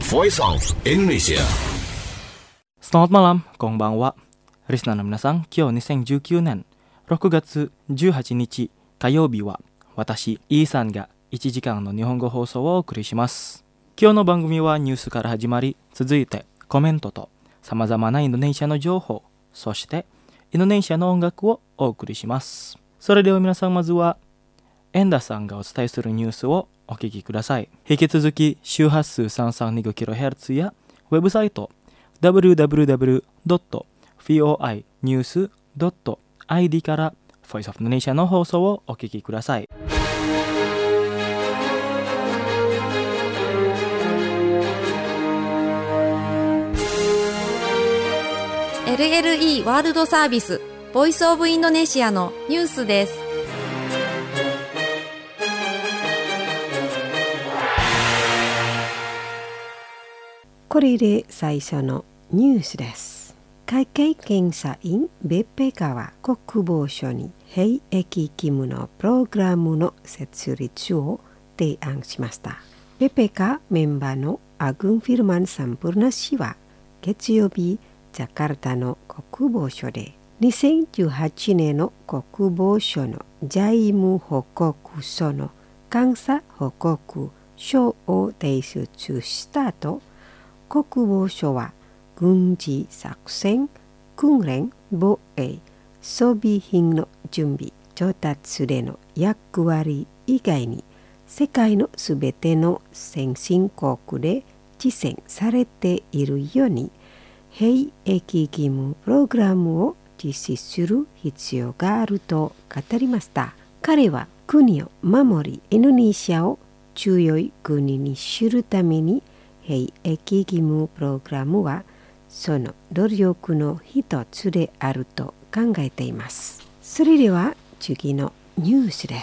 Voice of Indonesia. Selamat malam, konbanwa. Risnaの皆さん、今日2019年6月18日火曜日は私、イーさんが1時間の日本語放送をお送りします。今日の番組はニュースから始まり、続いてコメントと様々なインドネシアの情報、そしてインドネシアの音楽をお送りします。それでは皆さん、まずはエンダさんがお伝えするニュースをお聞きください。引き続き周波数 332kHz やウェブサイト www.voinews.id から Voice of Indonesia の放送をお聞きください。 LLE ワールドサービスボイスオブインドネシアのニュースです。 これで最初のニュースです。会計検査院ベペカは国防省に兵役義務のプログラムの設立を提案しました。ベペカメンバーのアグン・フィルマン・サンプルナ氏は月曜日、ジャカルタの国防省で2018年の国防省の財務報告書の監査報告書を提出した後、国防省は軍事作戦、訓練、防衛、装備品の準備、調達での役割以外に世界のすべての先進国で実践されているように兵役義務プログラムを実施する必要があると語りました。彼は国を守り、インドネシアを強い国にするために兵役義務プログラムはその努力の一つであると考えています。それでは次のニュースです。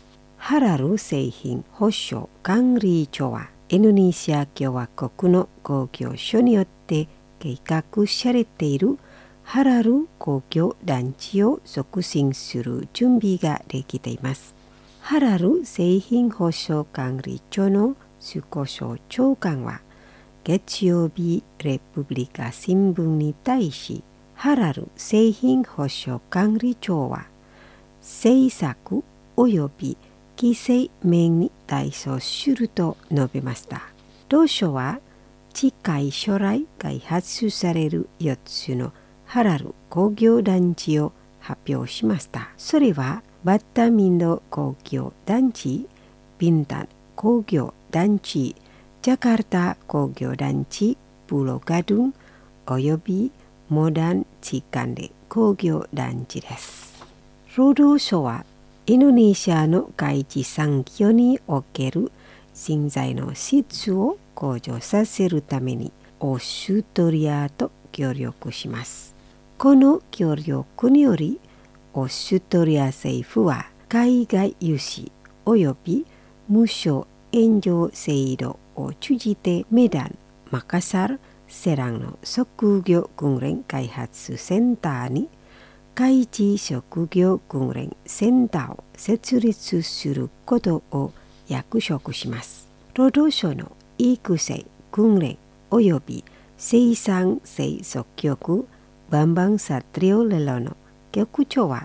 ハラル製品保障管理庁はインドネシア共和国の公共所によって計画されているハラル公共団地を促進する準備ができています。ハラル製品保障管理庁のスコ省長官は月曜日レプブリカ新聞に対し、ハラル製品保障管理庁は政策及び規制面に対処すると述べました。同書は近い将来開発される4つのハラル工業団地を発表しました。それはバッタミンド工業団地、ビンタン工業団地、ジャカルタ工業団地、プロガドゥンおよびモダンチカンデ工業団地です。労働省はインドネシアの外事産業における人材の質を向上させるためにオーストリアと協力します。この協力によりオーストリア政府は海外融資および無償援助制度を通じてメダン、マカサル、セランの職業訓練開発センターに海事職業訓練センターを設立することを約束します。労働省の育成、訓練および生産性総局バンバンサトリオレロの局長は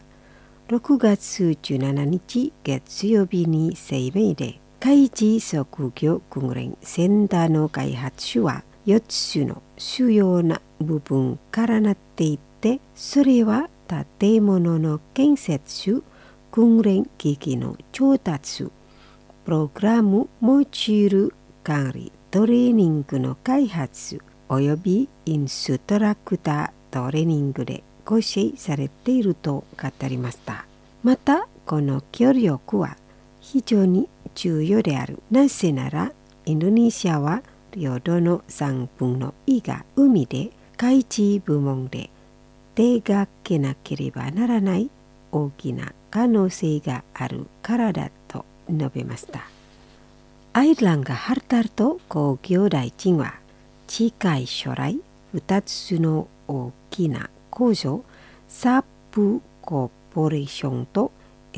6月17日月曜日に声明で海事職業訓練センターの開発は4つの主要な部分からなっていて、それは建物の建設、訓練機器の調達、プログラムモジュール管理、トレーニングの開発およびインストラクタートレーニングで構成されていると語りました。またこの協力は非常に重要である。なぜならインドネシアは領土の3分の2が海で、海事部門で手がけなければならない大きな可能性があるからだと述べました。アイルランガ・ハルタルト工業大臣は近い将来2つの大きな工場サップコーポレーションと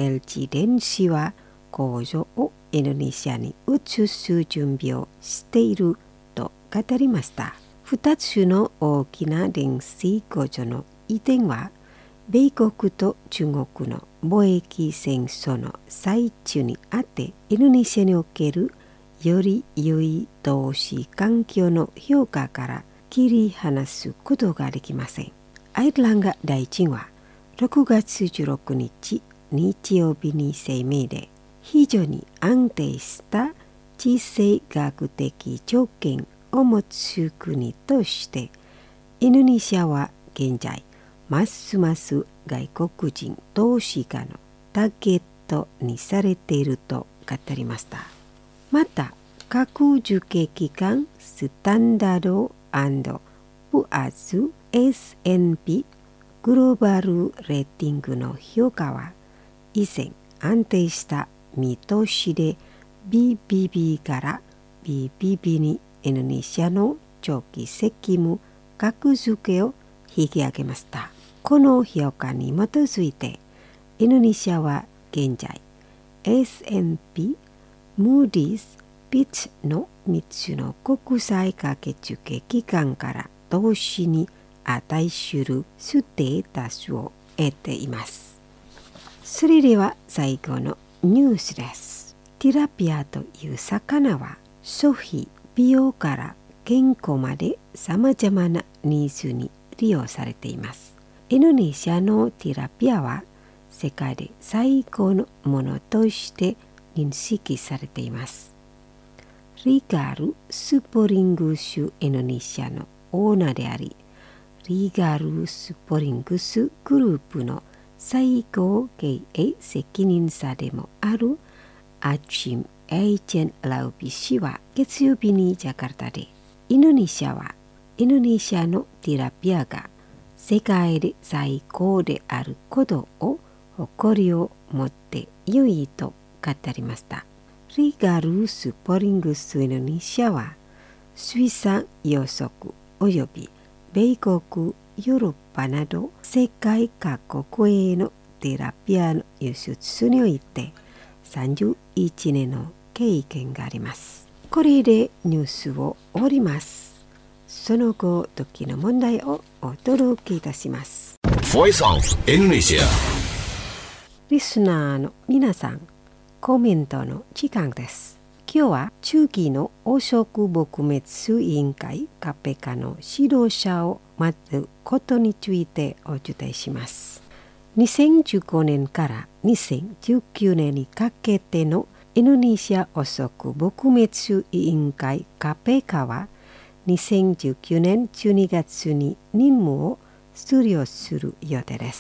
LG 電子は工場をインドネシアに移す準備をしていると語りました。2つの大きな電子工場の移転は、米国と中国の貿易戦争の最中にあって、インドネシアにおけるより良い投資環境の評価から切り離すことができません。アイルランド大臣は6月16日日曜日に声明で、非常に安定した地政学的条件を持つ国として、インドネシアは現在ますます外国人投資家のターゲットにされていると語りました。また、各受刑機関スタンダード&プアズ S&P グローバルレーティングの評価は、以前安定した見通しで BBB から BBB にインドネシアの長期責務格付けを引き上げました。この評価に基づいて、インドネシアは現在 S&P、ムーディーズ、ピッチの3つの国際掛け付け機関から投資に値するステータスを得ています。それでは最後のニュースです。ティラピアという魚は、消費、美容から健康までさまざまなニーズに利用されています。インドネシアのティラピアは世界で最高のものとして認識されています。リガル・スポリングスインドネシアのオーナーであり、リガル・スポリングスグループの最高経営責任者でもあるアチム・エイチェン・ラウビ氏は月曜日にジャカルタで、インドネシアのティラピアが世界で最高であることを誇りを持って良いと語りました。リガル・スポリングスインドネシアは、水産養殖および米国、ヨーロッパなど世界各国へのティラピアの輸出において31年の経験があります。これでニュースを終わります。その後、時の問題をお届けいたします。 Voice of Indonesia。 リスナーの皆さん、コメントの時間です。今日は中期の汚職撲滅委員会カペカの指導者を待つことについてお伝えします。2015年から2019年にかけてのインドネシア汚職撲滅委員会カペカは、2019年12月に任務を終了する予定です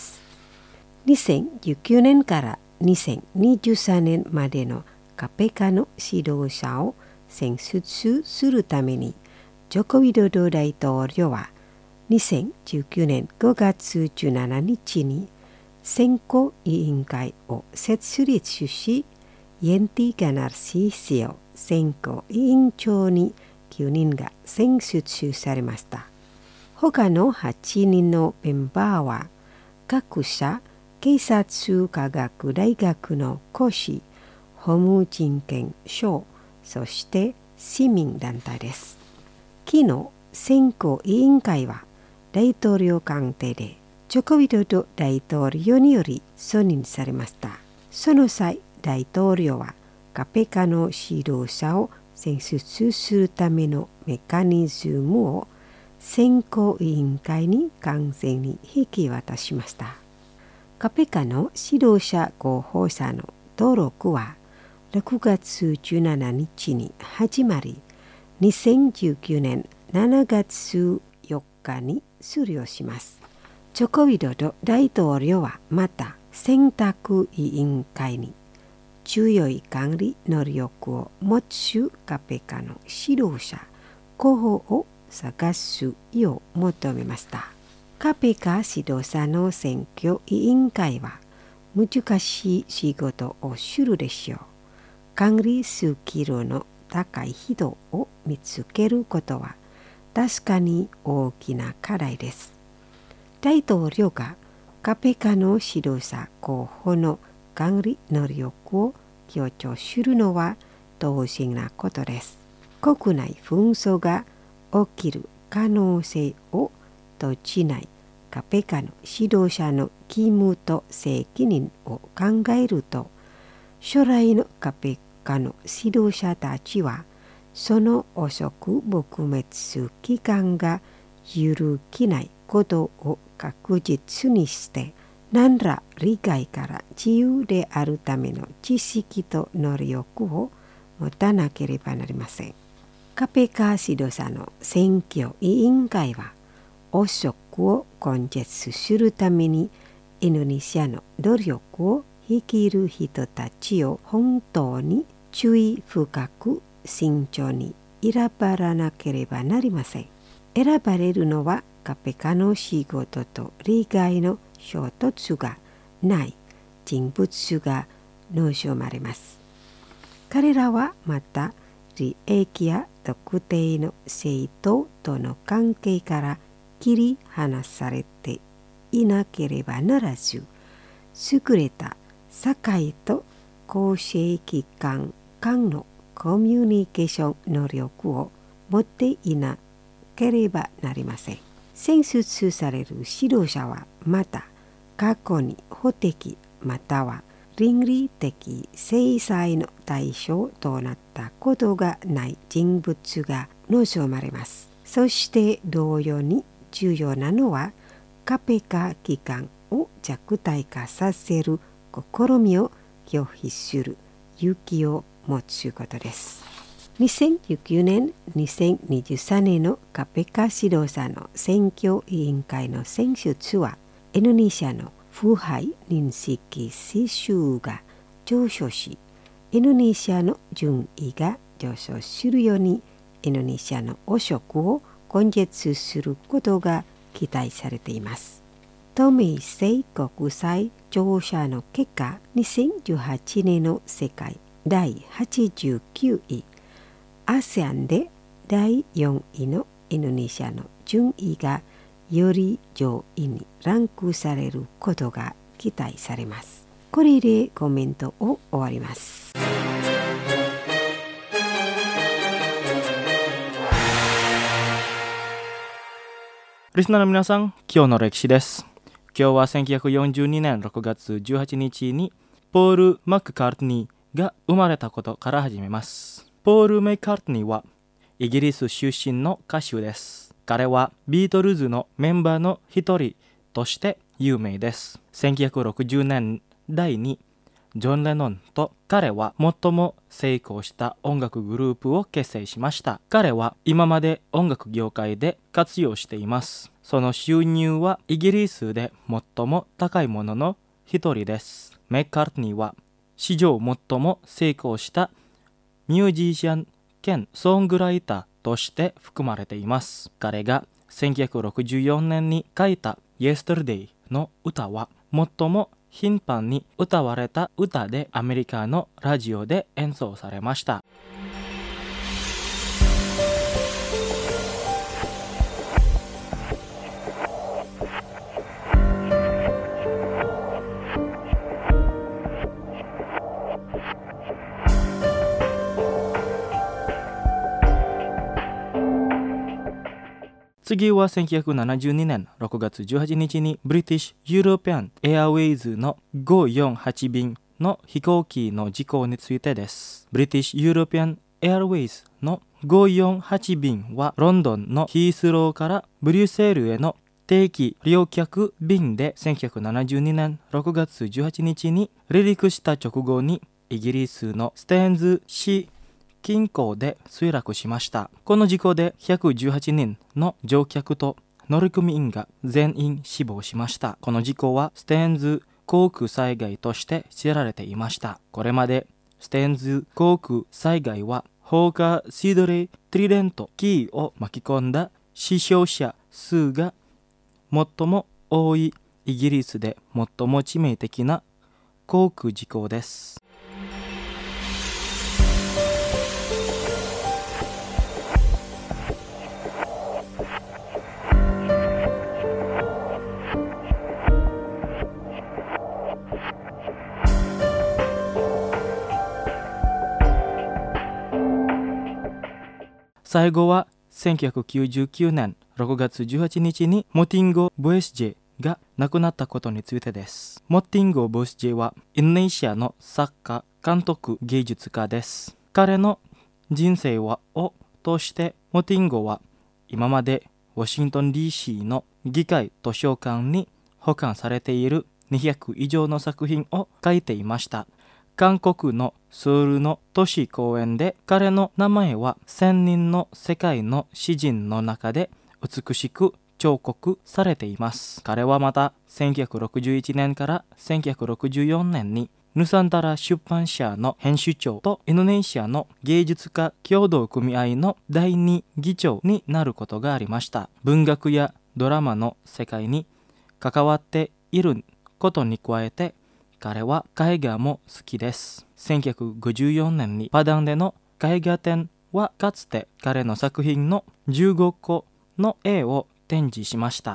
。2019年から2023年までのカペカの指導者を選出するために、ジョコビドド大統領は2019年5月17日に選考委員会を設立し、インティ・ガナルシシオ選考委員長に9人が選出されました。他の8人のメンバーは、各社警察科学大学の講師、法務人権省、そして市民団体です。昨日、選考委員会は大統領官邸でジョコビドド大統領により承認されました。その際、大統領はカペカの指導者を選出するためのメカニズムを選考委員会に完全に引き渡しました。カペカの指導者候補者の登録は6月17日に始まり、2019年7月4日に終了します。ジョコビドド大統領はまた選択委員会に強い管理能力を持つカペカの指導者候補を探すよう求めました。カペカ指導者の選挙委員会は難しい仕事をするでしょう。管理スキルの高い人を見つけることは確かに大きな課題です。大統領がカペカの指導者候補の管理能力を強調するのは当然なことです。国内紛争が起きる可能性を閉じないカペカの指導者の義務と責任を考えると、将来のカペカの指導者たちはその遅く撲滅期間が揺るぎないことを確実にして、何ら利害から自由であるための知識と能力を持たなければなりません。カペカ指導者の選挙委員会は、汚職を根絶するためにインドネシアの努力を率いる人たちを本当に注意深く慎重に選ばなければなりません。選ばれるのはカペカの仕事と利害の衝突がない人物が望まれます。彼らはまた利益や特定の政党との関係から切り離されていなければならず、優れた社会と公正機関間のコミュニケーション能力を持っていなければなりません。選出される指導者はまた過去に法的または倫理的制裁の対象となったことがない人物が望まれます。そして同様に重要なのは、カペカ機関を弱体化させる試みを拒否する勇気を持つことです。2019年2023年のカペカ指導者の選挙委員会の選出は、インドネシアの腐敗認識指数が上昇し、インドネシアの順位が上昇するように、インドネシアの汚職を根絶することが期待されています。透明性国際調査の結果、2018年の世界第89位、ASEAN で第4位のインドネシアの順位がより上位にランクされることが期待されます。これでコメントを終わります。 リスナーの皆さん、今日の歴史です。今日は1942年6月18日にポール・マッカートニーが生まれたことから始めます。ポール・マッカートニーはイギリス出身の歌手です。彼はビートルズのメンバーの一人として有名です。1960年代にジョン・レノンと彼は最も成功した音楽グループを結成しました。彼は今まで音楽業界で活用しています。その収入はイギリスで最も高いものの一人です。マッカートニーは史上最も成功したミュージシャン兼ソングライターとして含まれています。彼が1964年に書いた Yesterday の歌は最も頻繁に歌われた歌でアメリカのラジオで演奏されました。次は1972年6月18日にブリティッシュ・ユーロピアン・エアウェイズの548便の飛行機の事故についてです。ブリティッシュ・ユーロピアン・エアウェイズの548便はロンドンのヒースローからブリュッセルへの定期旅客便で1972年6月18日に離陸した直後にイギリスのステーンズ市近郊で墜落しました。この事故で118人の乗客と乗組員が全員死亡しました。この事故はステーンズ航空災害として知られていました。これまでステーンズ航空災害はホーカー・シドレイ・トリデント・キーを巻き込んだ死傷者数が最も多いイギリスで最も致命的な航空事故です。最後は 1999年6月18日にモティンゴ・ボエスジェが亡くなったことについてです。モティンゴ・ボエスジェはインドネシアの作家、監督、芸術家です。彼の人生を通してモティンゴは今までワシントン DC の議会図書館に保管されている200以上の作品を書いていました。韓国のソウルの都市公園で彼の名前は1000人の世界の詩人の中で美しく彫刻されています。彼はまた1961年から1964年にヌサンタラ出版社の編集長とインドネシアの芸術家協同組合の第2議長になることがありました。文学やドラマの世界に関わっていることに加えて彼は絵画も好きです。1954年にパダンでの絵画展はかつて彼の作品の15個の絵を展示しました。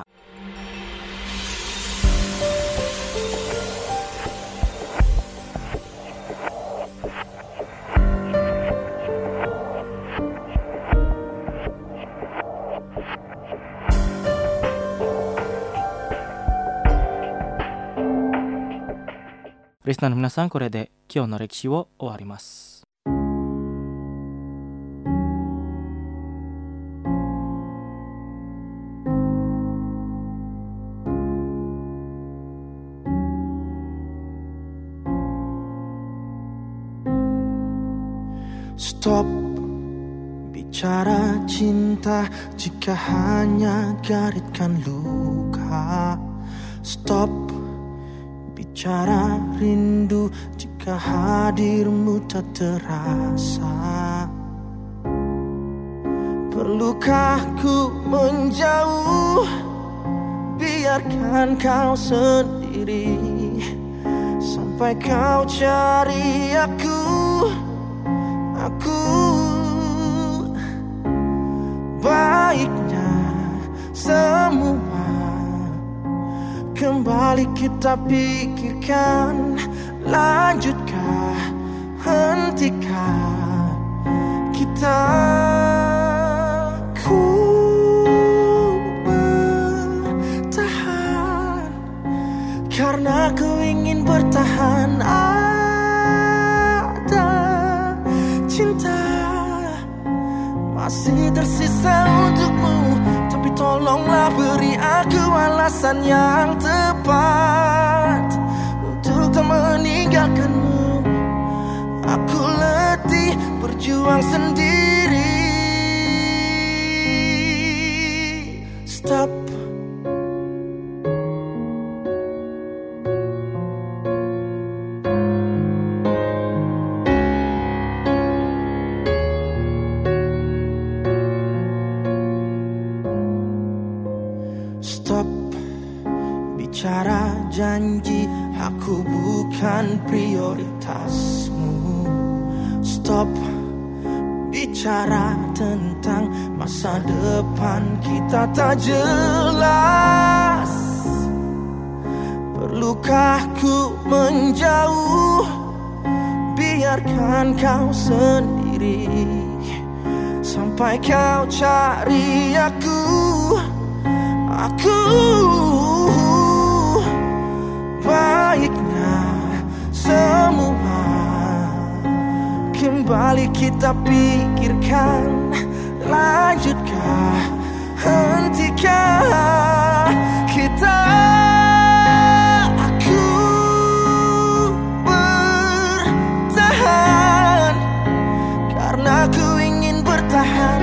リスナーの皆さん、これで今日の歴史を終わります。 Stop bicara cinta jika hanya garitkan luka. Stop bicara rindu jika hadirmu tak terasa. Perlukah ku menjauh, biarkan kau sendiri sampai kau cari aku. Baiknya semua kembali kita pikirkan. Lanjutkah, hentikah kita? Ku bertahan karena ku ingin bertahan. Ada cinta masih tersisa untukmu, tapi tolonglah beri aku alasan yang tepat untuk tak meninggalkanmu. Aku letih berjuang sendiri. Stop. Stop bicara janji, aku bukan prioritasmu. Stop bicara tentang masa depan kita tak jelas. Perlukah ku menjauh, biarkan kau sendiri sampai kau cari aku. Baiknya semua kembali kita pikirkan. Lanjutkah, hentikah kita? Aku bertahan karena ku ingin bertahan.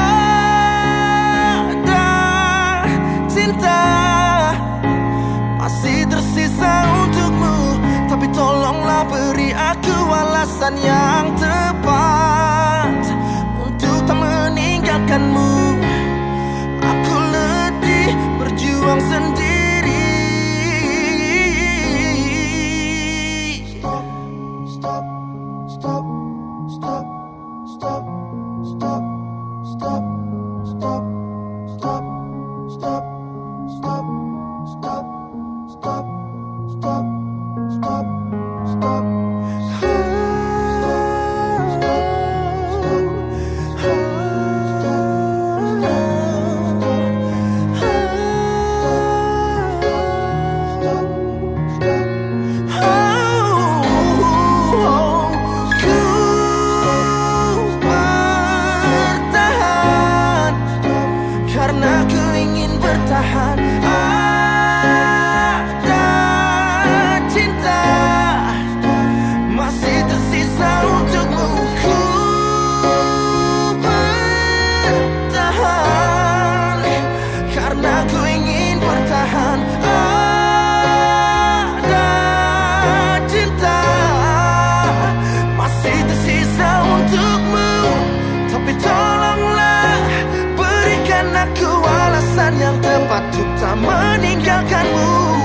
Masih tersisa untukmu, tapi tolonglah beri aku alasan yang tepat untuk tak meninggalkanmu. Aku letih berjuang sendiri. Stop, stop, stop, stop, stop, stop, stop, stop, stop, stop, stop. Stop, stop, stop, stop, stop. Stop, stop, stop, stop, stop, alasan yang tepat untuk tak meninggalkanmu.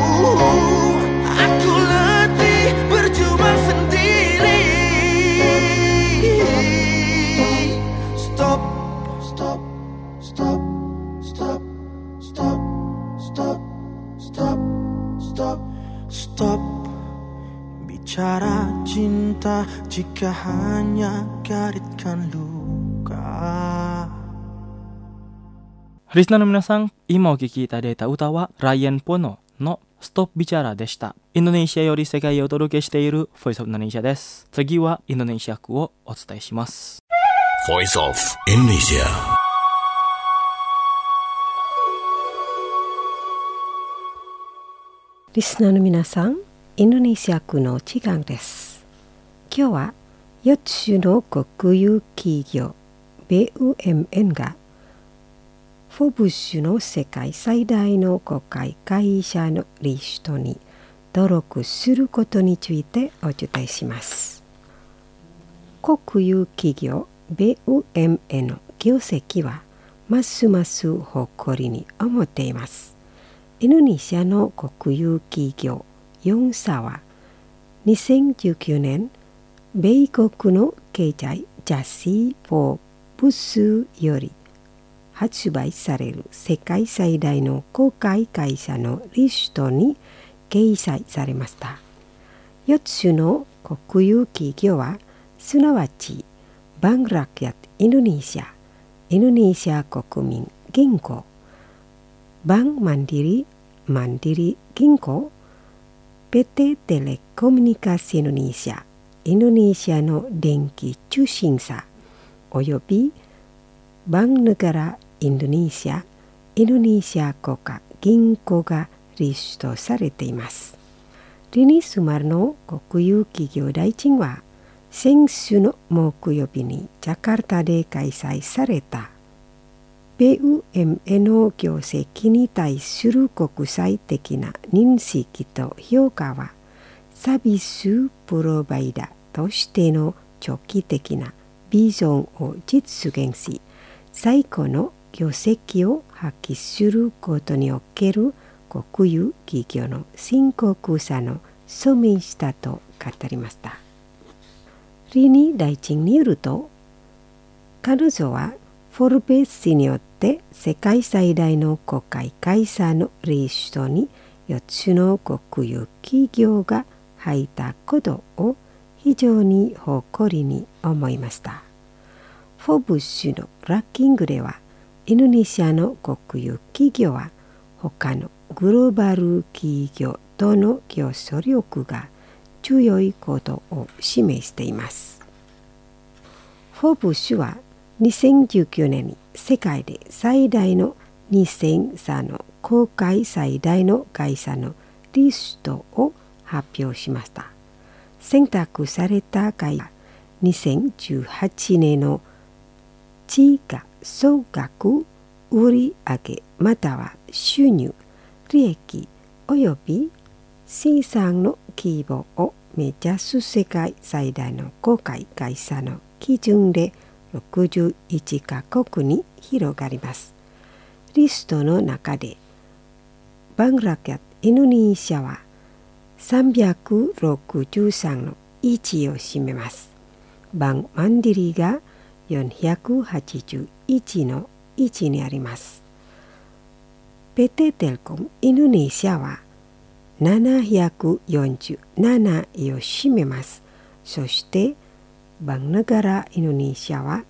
Aku letih berjuang sendiri. Stop, stop, stop, stop, stop, stop, stop, stop, stop. Bicara cinta jika hanya garitkan luka. Risna no minasan, ima o kiki itadeta uta wa Ryan Pono no Stop Bicara でした。インドネシアより世界へお届けしている Voice of Indonesia です。次はインドネシア語をお伝えします。 Voice of Indonesia。 リスナーの皆さん、インドネシア語の時間です。今日は4つの国有企業 BUMN がフォーブスの世界最大の国会会社のリストに登録することについてお伝えします。国有企業 BUMN の業績はますます誇りに思っています。インドネシアの国有企業4社は2019年米国の経済雑誌フォーブスより発売される世界最大の公開会社のリストに掲載されました。4つの国有企業はすなわちバンクラキャットインドネシア、インドネシア国民銀行、バンマンディリ銀行、PT Telekomunikasi Indonesia、インドネシアの電気通信社およびバンクネガラインドネシア、インドネシア国家銀行がリストされています。リニスマルの国有企業大臣は先週の木曜日にジャカルタで開催された BUMN の業績に対する国際的な認識と評価はサービスプロバイダーとしての長期的なビジョンを実現し、最高の業績を発揮することにおける国有企業の深刻さの証明したと語りました。リニ大臣によると、彼女はフォルベスによって世界最大の国会会社のリストに4つの国有企業が入ったことを非常に誇りに思いました。フォーブスのランキングでは、インドネシアの国有企業は他のグローバル企業との競争力が強いことを示しています。フォーブスは2019年に世界で最大の2000社の公開最大の会社のリストを発表しました。選択された会社は2018年の地価総額売上または収入、利益および生産の規模を目指す世界最大の公開会社の基準で61カ国に広がります。リストの中でバングラキャットインドネシアは363の位置を占めます。バンマンディリが481の位置にあります。PT Telkom インドネシアは747位を占めます。そしてバンクネガラインドネシアは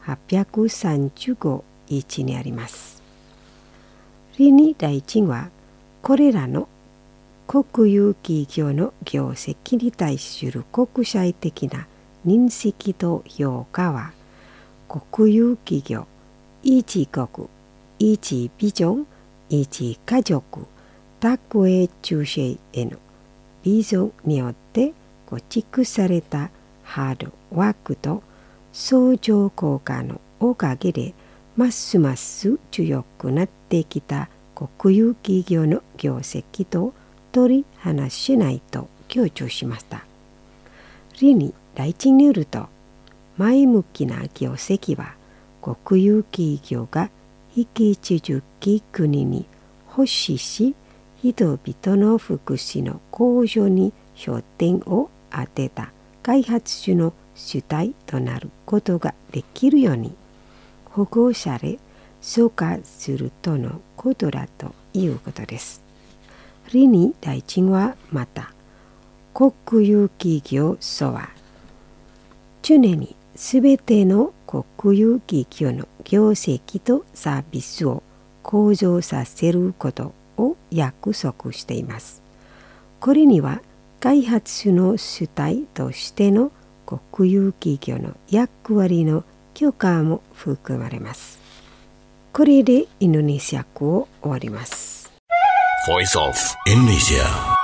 835位置にあります。リニ大臣はこれらの国有企業の業績に対する国際的な認識と評価は国有企業、一国、一ビジョン、一家族、卓越中世へのビジョンによって構築されたハードワークと相乗効果のおかげでますます強くなってきた国有企業の業績と取り離せないと強調しました。リニ大臣によると、前向きな業績は国有企業が生き続き国に欲しいし、人々の福祉の向上に焦点を当てた開発主の主体となることができるように保護され総括するとのことだということです。リニ大臣はまた、国有企業所は常にすべての国有企業の業績とサービスを向上させることを約束しています。これには開発主の主体としての国有企業の役割の強化も含まれます。これでインドネシア語を終わります。 Voice of Indonesia.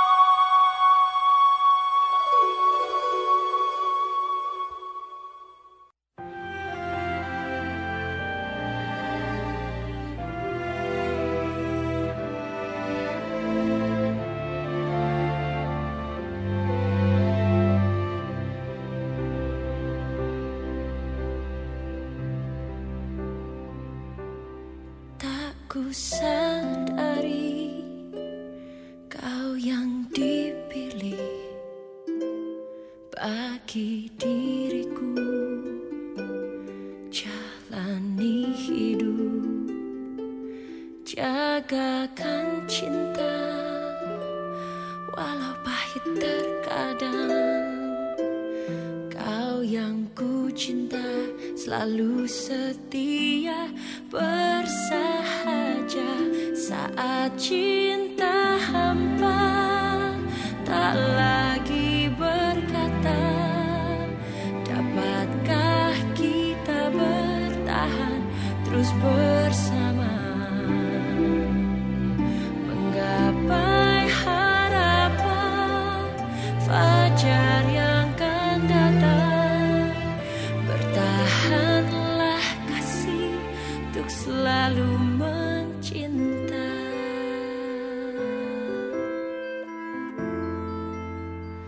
Ku sadari kau yang dipilih bagi diriku, jalani hidup, jagakan cinta walau pahit terkadang. Kau yang ku cinta selalu setia bersahaja saat cinta hampa, tak lagi berkata dapatkah kita bertahan terus bersama menggapai harapan fajar yang akan datang. Bertahanlah kasih untuk selalu mencinta.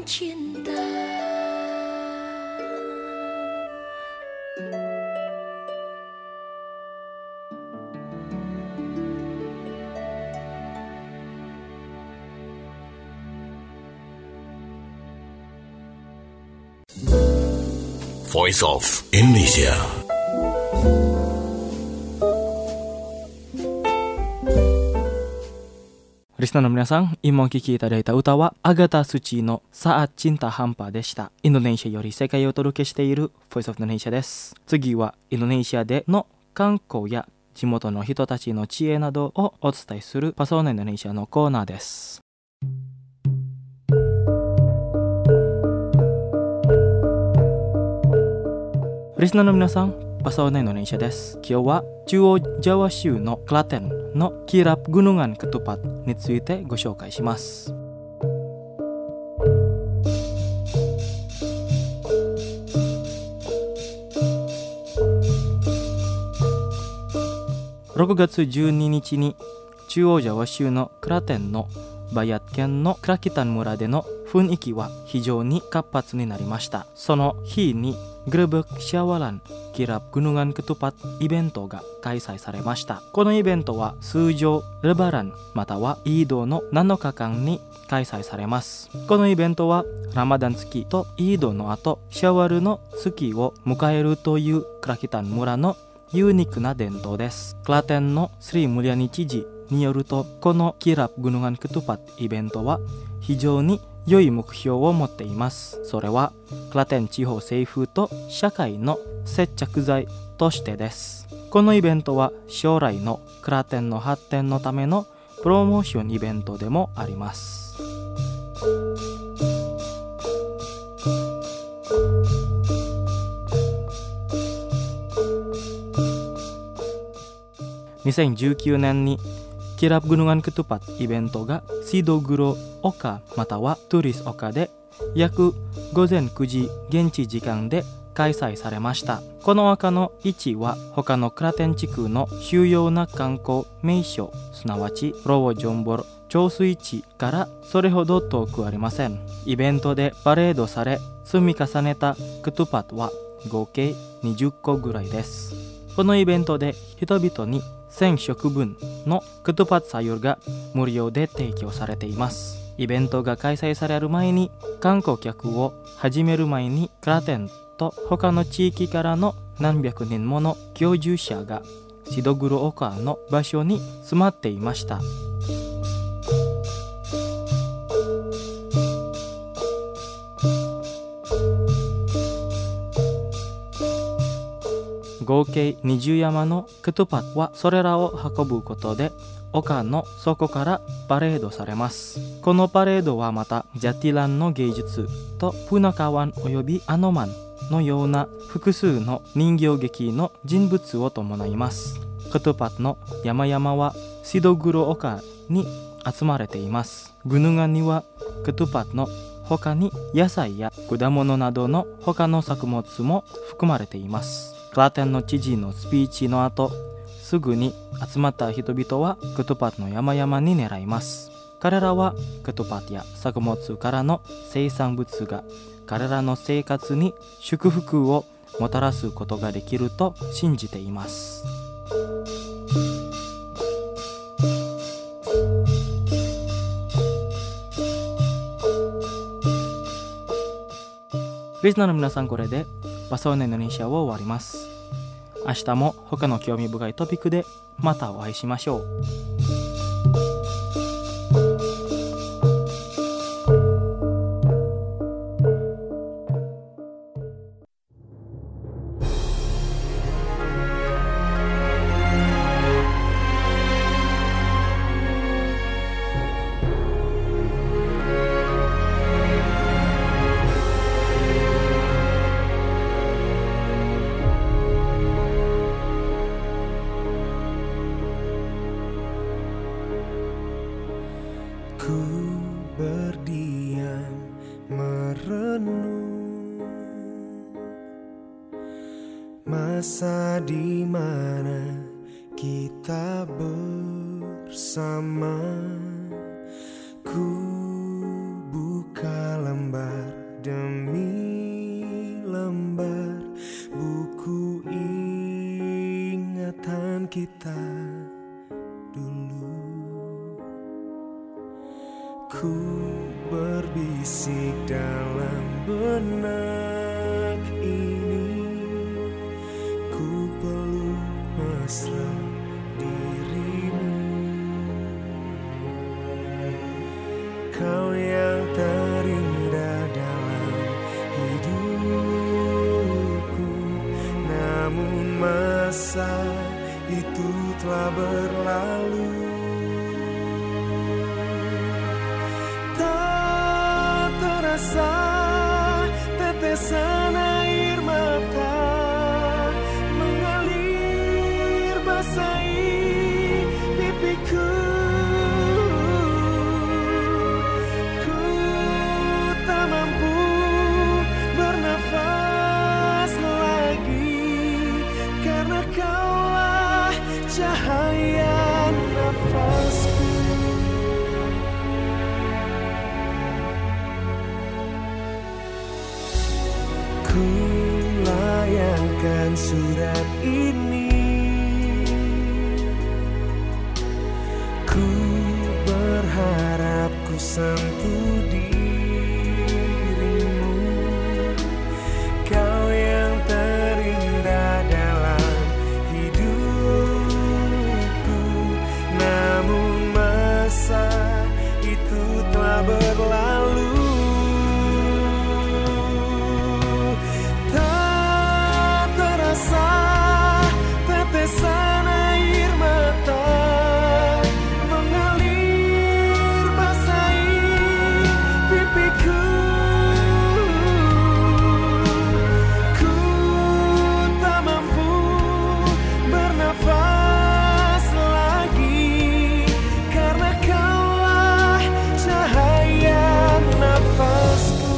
cinta. Voice of Indonesia. Listenerの皆さん、今お聴きいただいた歌はアガタ・スチのサア・チンタ・ハンパでした。インドネシアより世界をお届けしている Voice of Indonesia です。次はインドネシアでの観光や地元の人たちの知恵などをお伝えするパソーナインドネシアのコーナーです。リスナーの皆さん、パソーナインドネシアです。今日は中央ジャワ州のクラテンのキラプGunungan Ketupatについてご紹介します。6月12日に中央ジャワ州のクラテンのバヤッ県のクラキタン村での雰囲気は非常に活発になりました。その日にGrebek Syawalan Kirap Gunungan Ketupat イベントが開催されました。このイベントは通常レバランまたはイードの7日間に開催されます。このイベントはラマダン月とイードの後シャワルの月を迎えるというクラキタン村のユニークな伝統です。クラテンのスリムリャニ知事によると、このキラプGunungan Ketupatイベントは非常に良い目標を持っています。それはクラテン地方政府と社会の接着剤としてです。このイベントは将来のクラテンの発展のためのプロモーションイベントでもあります。2019年にキラプGunungan Ketupatイベントがシドグロ丘またはトゥリス丘で約午前9時現地時間で開催されました。この丘の位置は他のクラテン地区の主要な観光名所、すなわちロージョンボル調水池からそれほど遠くありません。イベントでパレードされ積み重ねたクトゥパトは合計20個ぐらいです。このイベントで人々に1000食分のクトゥパトサユルが無料で提供されています。イベントが開催される前に観光客を始める前にクラテンと他の地域からの何百人もの居住者がシドグロ丘の場所に集まっていました。合計20山のクトゥパトはそれらを運ぶことで丘の底からパレードされます。このパレードはまたジャティランの芸術とプナカワンおよびアノマンのような複数の人形劇の人物を伴います。クトゥパトの山々はシドグロ丘に集まれています。グヌガンにはクトゥパトの他に野菜や果物などの他の作物も含まれています。クラテンの知事のスピーチの後、すぐに集まった人々はクトゥパトの山々に狙います。彼らはクトゥパトや作物からの生産物が彼らの生活に祝福をもたらすことができると信じています。リスナーの皆さん、これでパソーナインドネシアを終わります。明日も他の興味深いトピックでまたお会いしましょう。 Ku berdiam merenung masa di mana kita bersama. Ku buka lembar Ku berbisik dalam benak ini, ku peluk mesra dirimu. Kau yang terindah dalam hidupku, namun masa itu telah berlalu. Tak terasa tetesan air mata mengalir basahi pipiku. Ku tak mampu bernafas lagi, karena kaulah cahaya nafasku. Ku layangkan surat ini, ku berharap ku sentuh dirimu. Kau yang terindah dalam hidupku, namun masa itu telah berlalu. Tetesan air mata mengalir basahi pipiku. Ku tak mampu bernafas lagi, karena kaulah cahaya nafasku.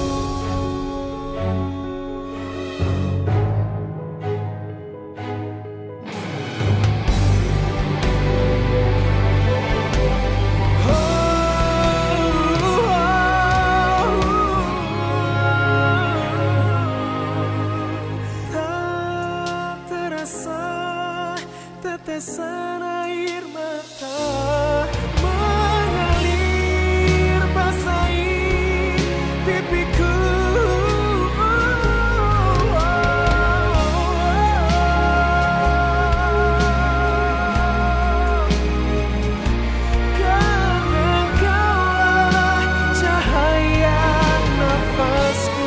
Tetesan air mata mengalir basahi pipiku. Karena kaulah cahaya nafasku.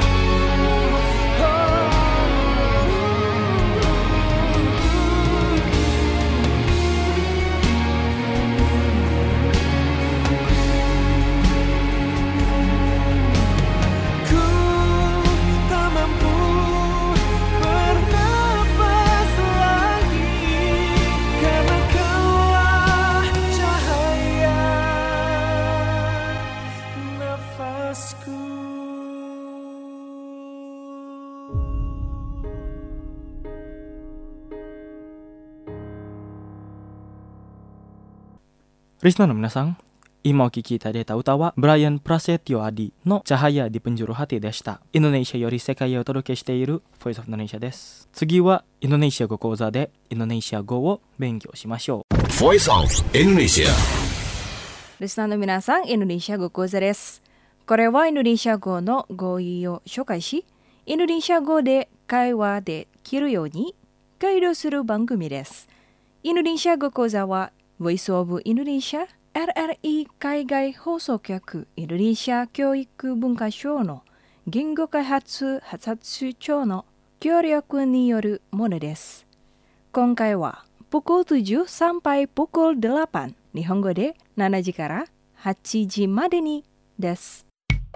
Risna no minasang, ima o kikita deta uta wa Brian Prasetyo Adi no Cahaya di Penjuru Hati deshita. Indonesia yori sekaiをお届けしている Voice of Indonesia です。次はインドネシア語講座でインドネシア語を勉強しましょう。 Voice of Indonesia。 リスナーの皆さん、インドネシア語講座です。これはインドネシア語の語彙を紹介し、インドネシア語で会話できるようにガイドする番組です。インドネシア語講座はVoice of Indonesia RRI 海外放送局インドネシア教育文化省の言語開発発達庁の協力によるものです。今回はpukul 7 sampai pukul 8、日本語で7時から8時までにです。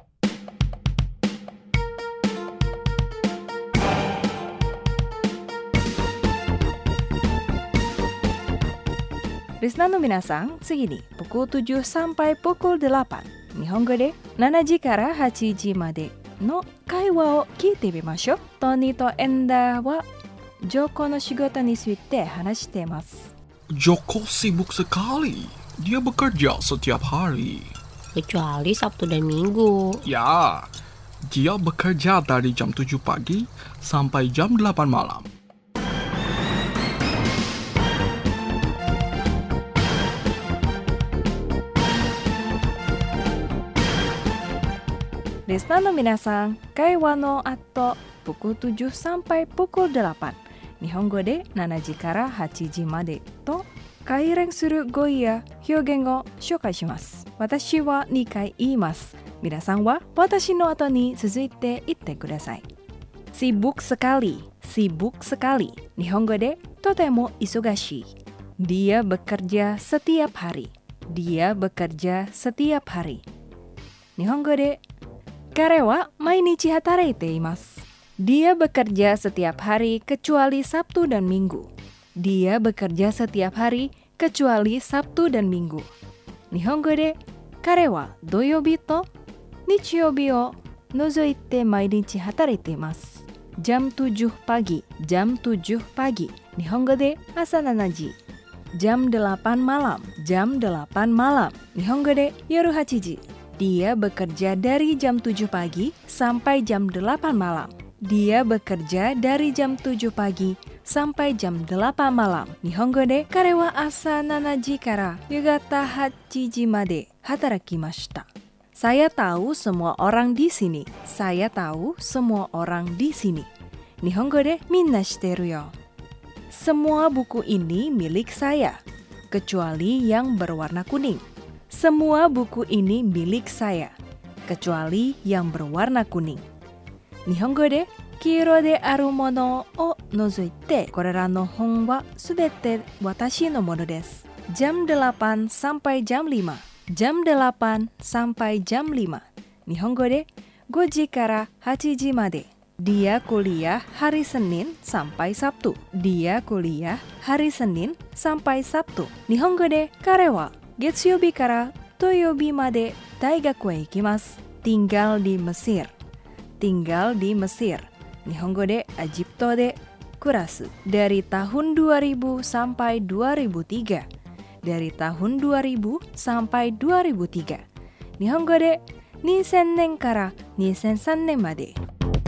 リスナーの皆さん、次にpukul 7 sampai pukul 8、日本語で7時から8時までの会話を聞いてみましょう。トニーとエンダーはジョコの仕事について話しています。 Joko sibuk sekali. Dia bekerja setiap hari. Kecuali Sabtu dan Minggu. Ya, dia bekerja dari jam 7 pagi sampai jam 8 malam. Desna no minasan, kaiwa no ato pukul 7 sampai pukul 8. Nihongo de 7 時から8時までと関連する語彙や表現を紹介します。私は2回言います。皆さんは私の後に続いて言ってください。Sibuk sekali, sibuk sekali. Nihongo de とても忙しい。Dia bekerja setiap hari. Dia bekerja setiap hari. 日本語で彼は毎日働いています。Dia bekerja setiap hari kecuali Sabtu dan Minggu. Dia bekerja setiap hari kecuali Sabtu dan Minggu. 日本語で彼は土曜日と日曜日を除いて毎日働いています。Jam 7 pagi, jam 7 pagi. 日本語で朝7時。Jam 8 malam, jam 8 malam. 日本語で夜8時。Dia bekerja dari jam 7 pagi sampai jam 8 malam. Dia bekerja dari jam 7 pagi sampai jam 8 malam. 日本語で彼は朝7時から夕方8時まで働きました。Saya tahu semua orang di sini. Saya tahu semua orang di sini. 日本語でみんな知ってるよ。Semua buku ini milik saya, kecuali yang berwarna kuning. Semua buku ini milik saya, kecuali yang berwarna kuning. 日本語で黄色であるものを除いて、これらの本はすべて私のものです。Jam 8 sampai jam 5. Jam 8 sampai jam 5. 日本語で5時から8時まで。Dia kuliah hari Senin sampai Sabtu. Dia kuliah hari Senin sampai Sabtu. 日本語で彼は月曜日から土曜日まで大学へ行きます。Tinggal di Mesir. Tinggal di Mesir. 日本語でエジプトで暮らす。Dari tahun 2000 sampai 2003. Dari tahun 2000 sampai 2003. 日本語で2000年から2003年まで。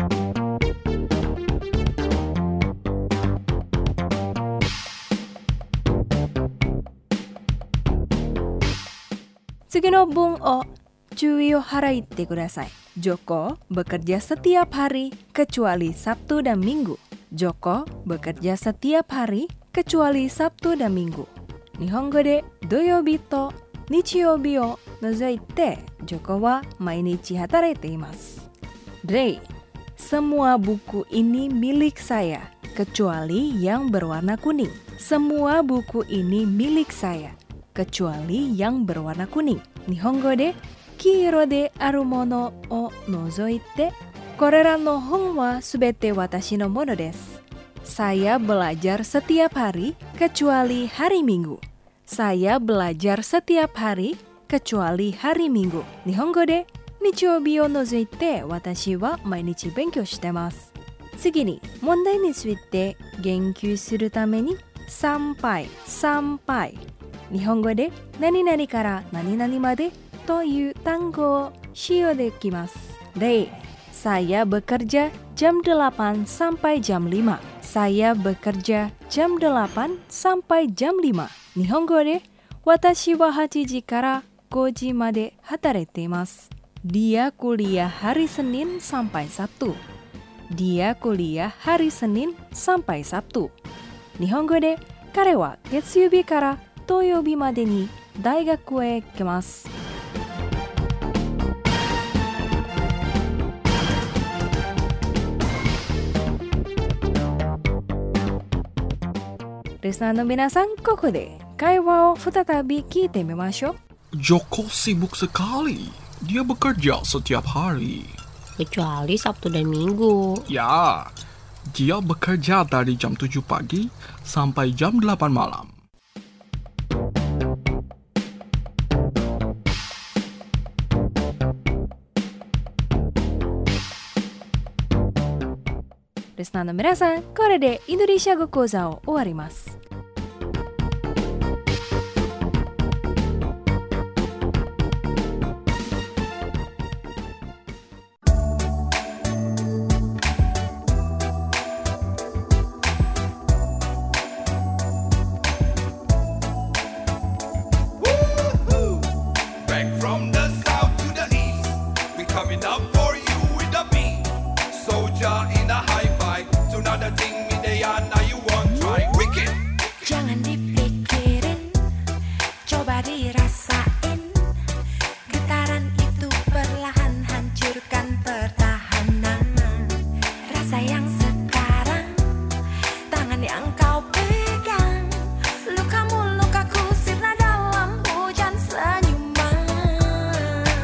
次の文を注意を払ってください。Joko bekerja setiap hari kecuali Sabtu dan Minggu. Joko bekerja setiap hari kecuali Sabtu dan Minggu. 日本語で土曜日と日曜日を除いて、Joko は毎日働いています。Ray, semua buku ini milik saya, kecuali yang berwarna kuning. Semua buku ini milik saya, kecuali yang berwarna kuning. 日本語で黄色であるものを除いて、これらの本はすべて私のものです。Saya belajar setiap hari kecuali hari Minggu. Saya belajar setiap hari kecuali hari Minggu. 日本語で日曜日を除いて私は毎日勉強してます。次に問題について言及するためにsampai 日本語で何々から何々までという単語を使用できます。例、Saya bekerja jam 8 sampai jam 5. Saya bekerja jam 8 sampai jam 5. 日本語で私は8時から5時まで働いています。Dia kuliah hari Senin sampai Sabtu. Dia kuliah hari Senin sampai Sabtu. 日本語で彼は月曜日から土曜日までに大学へ行きます。リスナーの皆さん、ここで会話を再び聞いてみましょう。 Joko sibuk sekali. Dia bekerja setiap hari. Kecuali Sabtu dan Minggu. Ya, dia bekerja dari jam 7 pagi sampai jam 8 malam. Listenerの皆さん、これでインドネシア語講座を終わります。 Back from the south to the east, we coming up for you.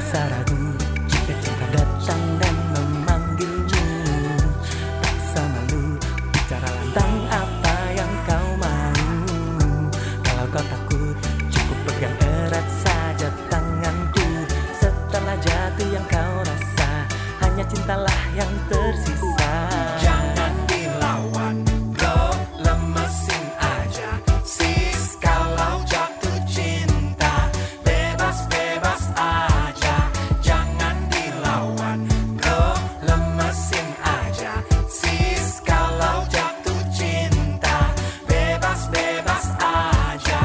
rasa ragu jika cinta datang dan memanggilmu. Tak usah malu bicara tentang apa yang kau mau. Kalau kau takut cukup pegang erat saja tanganku. Setelah jatuh yang kau rasa hanya cintalah yang tersisa. Jangan dilawan bro, lemesin aja sis. Kalau jatuh cinta bebas-bebas aja. Jangan dilawan bro, lemesin aja sis. Kalau jatuh cinta bebas-bebas aja.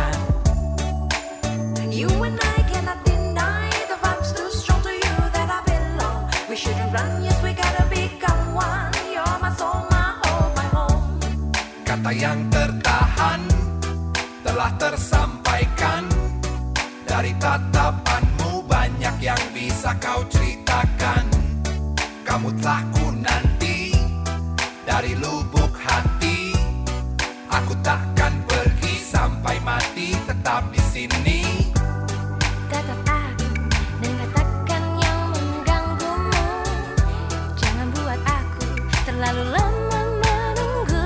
You and I cannot deny the vibes too strong to you that I belong. We shouldn't run, yes we gotta become one. You're my soul, my hope, my home. Kata yang tertahan telah tersampaikan. Dari tatapanmu banyak yang bisa kau ceritakan. Kamu telah ku nanti dari lubuk hati. Aku takkan pergi sampai mati, tetap di sini. Tetap aku dan katakan yang mengganggumu. Jangan buat aku terlalu lama menunggu.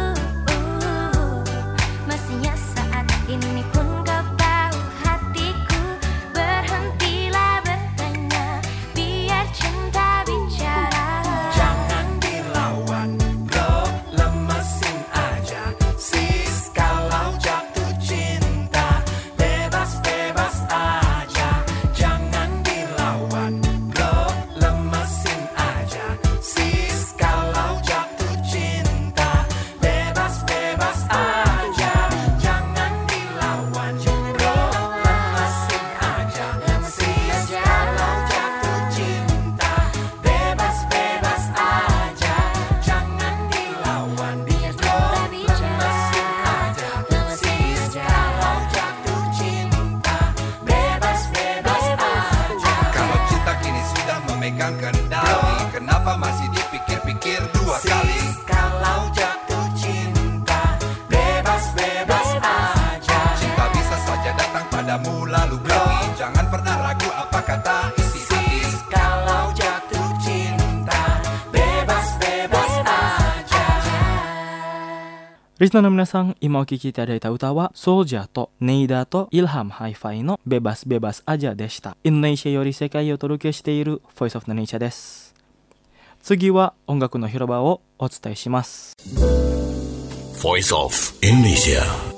Mestinya saat ini pun kau tahu hatiku. Berhentilah bertanya, biar cinta bicara. Jangan dilawan bro, lemesin aja sis. Kalau jatuh cinta bebas-bebas aja. Jangan dilawan bro, lemesin aja sis. Kalau jatuh cinta bebas-bebas aja. Jangan dilawan bro, lemesin aja sis. Kalau jatuh cinta bebas-bebas aja. Jangan dilawan bro, lemesin aja sis. Kalau jatuh cinta bebas-bebas aja. Kalau cinta kini sudah memegang kendali, kenapa masih dipikir-pikir dua kali? Kalau jatuh cinta bebas-bebas aja. Cinta bisa saja datang padamu lalu pergi. Jangan pernah ragu apa kata isi hati. Kalau jatuh cinta bebas-bebas aja. リスナーの皆さん、今お聴きいただいた歌はソージャーとネイダーとイルハムハイファイのベバスベバスアジャでした。インドネシアより世界をお届けしているボイスオブネイチャーです。次は音楽の広場をお伝えします。 Voice of Indonesia.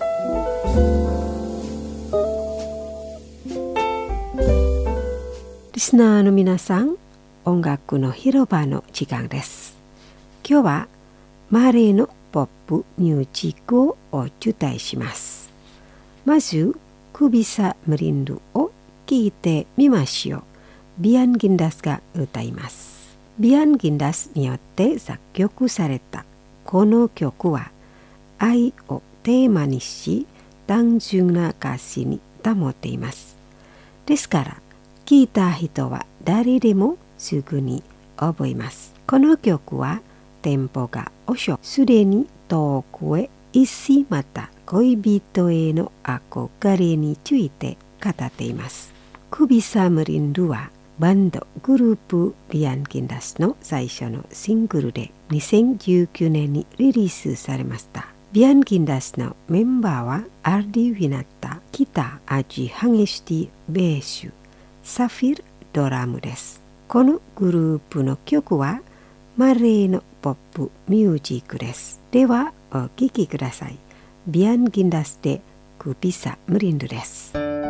リスナーの皆さん、音楽の広場の時間です。今日はマレーのポップミュージックをお伝えします。まず、くびさむりんるを聴いてみましょう。ビアン・ギンダスが歌います。ビアン・ギンダスによって作曲されたこの曲は愛をテーマにし単純な歌詞に保っています。ですから聴いた人は誰でもすぐに覚えます。この曲はテンポが遅く、すでに遠くへ行しまた恋人への憧れについて語っています。くびさむりんるはバンドグループビアン・ギンダスの最初のシングルで2019年にリリースされました。ビアン・ギンダスのメンバーはアルディ・ウィナッタ、ギター、アジ・ハゲシティ、ベース、サフィル、ドラムです。このグループの曲はマレーのポップミュージックです。ではお聴きください。ビアン・ギンダスでくびさむりんるです。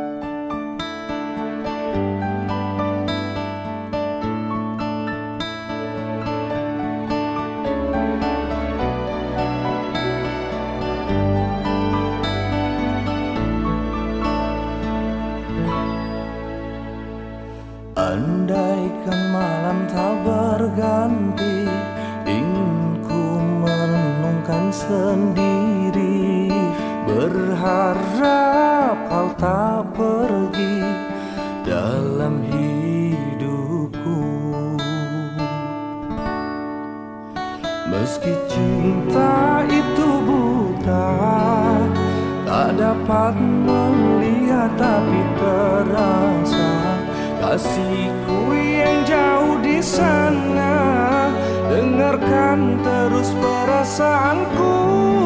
Andaikan malam tak berganti, ingin ku merenungkan sendiri, berharap kau tak pergi dalam hidupku. Meski cinta itu buta, tak dapat melihat tapi terasa, kasihku yang jauh di sana, dengarkan terus perasaanku.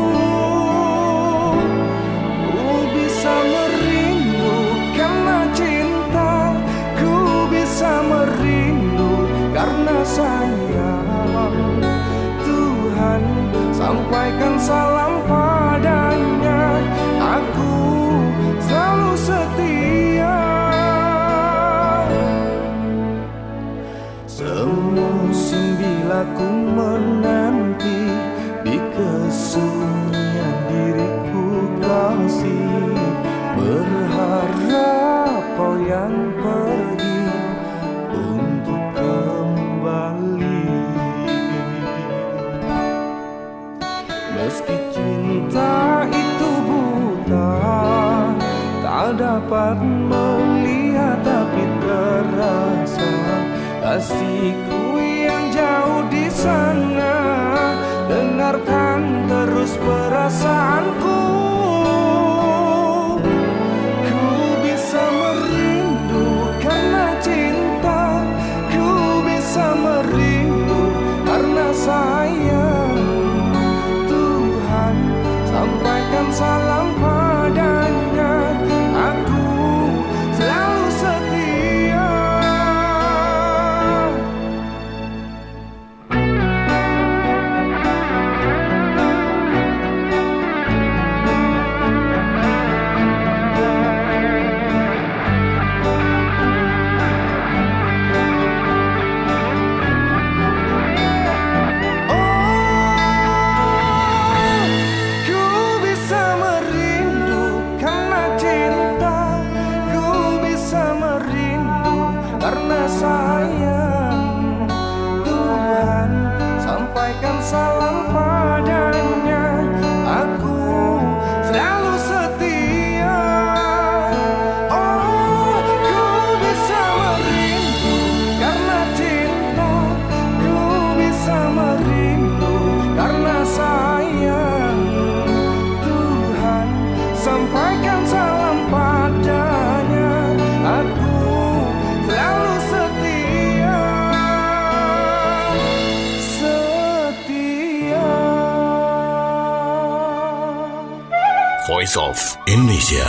Ku bisa merindu karena cinta, ku bisa merindu karena sayang. Tuhan, sampaikan salam padanya, aku selalu setia. Semusim bila ku menanti, di kesunyian diriku kasih, berharap kau yang pergi untuk kembali. Meski cinta itu buta, tak dapat melihat tapi terasa, kasihku yang jauh di sana, dengarkan terus perasaanku. Ku bisa merindu karena cinta, ku bisa merindu karena sayang. Tuhan, sampaikan salam padanya, aku selalu setia. Karena sayang, Tuhan, sampaikan salam padanya, aku selalu setia. Oh, ku bisa merindu karena cinta, ku bisa merindu karena sayang. Tuhan, sampaikan salam padanya, aku selalu setia, setia. Voice of Indonesia.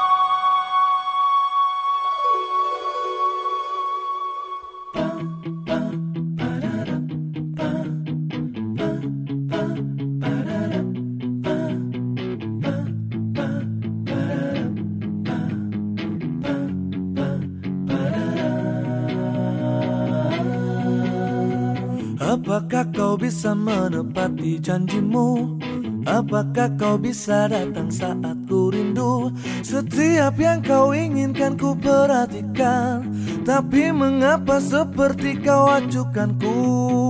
Apakah kau bisa menepati janjimu? Apakah kau bisa datang saat ku rindu? Setiap yang kau inginkan ku perhatikan, tapi mengapa seperti kau acukanku?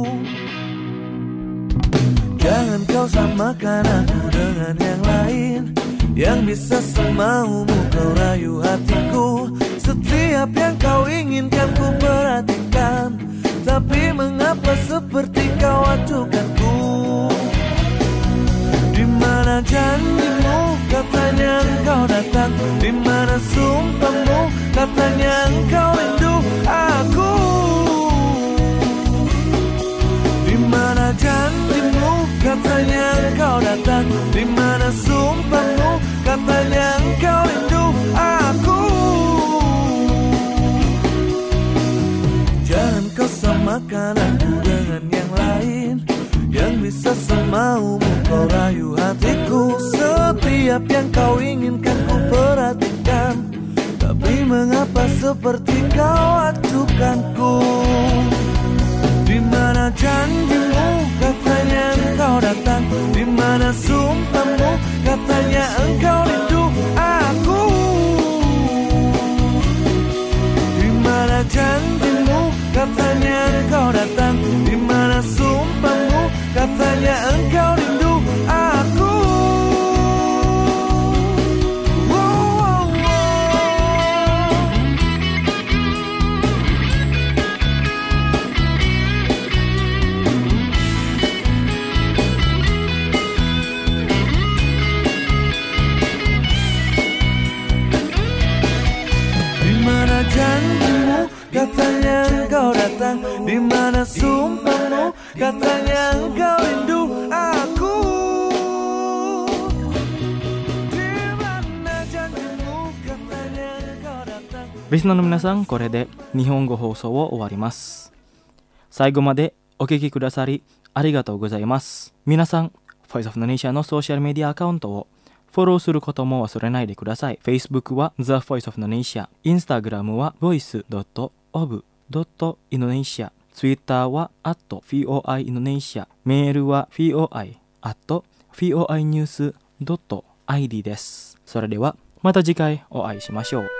Jangan kau samakan aku dengan yang lain, yang bisa semaumu kau rayu hatiku. Setiap yang kau inginkan ku perhatikan, tapi mengapa seperti kau acukanku? Di mana janjimu, katanya engkau datang. Di mana sumpahmu, katanya engkau rindu aku. Di mana janjimu, katanya engkau datang. Di mana sumpahmu, katanya engkau rindu aku. Jangan kau samakan aku dengan yang lain, yang bisa semaumu kau rayu hatiku. Setiap yang kau inginkan ku perhatikan, tapi mengapa seperti kau acukanku? Di mana janjimu, katanya engkau datang. Di mana sumpahmu, katanya engkau rindu aku. Di mana janjimu, katanya engkau datang. Di mana sumpahmu, katanya engkau rindu aku. engkau datang, di mana sumpahmu katanya engkau rindu aku. Di mana janjimu katanya engkau datang. リスナーの皆さん、これで日本語放送を終わります。最後までお聞きくださりありがとうございます。皆さん、Voice of Indonesia のソーシャルメディアアカウントをフォローすることも忘れないでください。Facebook は The Voice of Indonesia、Instagram は voice.of.indonesia、Twitter は @voiindonesia、メールは voi@voinews.id です。それではまた次回お会いしましょう。